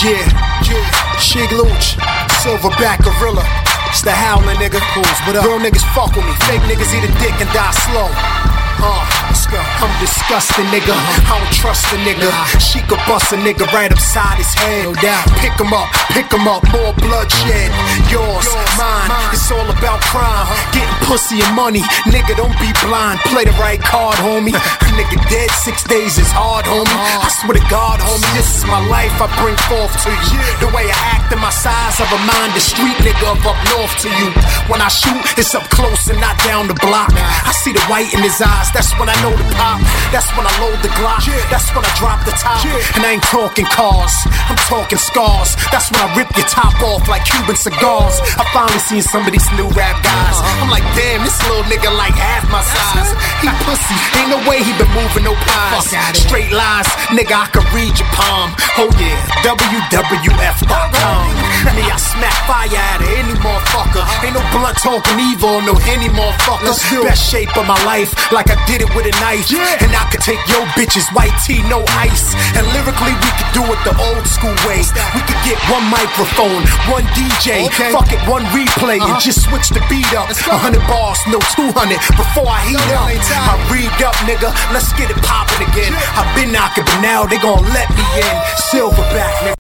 Yeah, Shig Looch, Silverback Gorilla. It's the howling nigga. Real niggas fuck with me. Fake niggas eat a dick and die slow. Let's go. I'm disgusting, nigga. I don't trust a nigga. She could bust a nigga right upside his head. No doubt. Pick him up, more bloodshed. Yours, mine. It's all about crime. Getting pussy and money. Nigga, don't be blind. Play the right card, homie. A nigga dead 6 days is hard, homie. I swear to God, homie, this is my life I bring forth to you. The way I act and my size of a mind, the street nigga up north to you. When I shoot, it's up close and not down the block. I see the white in his eyes. That's when I know the pop. That's when I load the Glock. That's when I drop the top. And I ain't talking cars, I'm talking scars. That's when I rip your top off like Cuban cigars. I finally seen some of these new rap guys. I'm like, damn, this little nigga like half my size. He pussy, ain't no way he been moving no pies. Straight lies, nigga, I can read your palm. Oh yeah, WWF.com. Me, I smack fire out of any motherfucker. Ain't no blunt talking evil, no any motherfucker. Best shape of my life, like I did it with a knife. And I could take your bitches white tea, no ice. And lyrically we could do it the old school way. We could get one microphone, one DJ, fuck it, one replay, and just switch the beat up. 100 bars, no 200 before I heat up. I read up, nigga, let's get it poppin' again. I've been knocking, but now they gon' let me in. Silverback, nigga.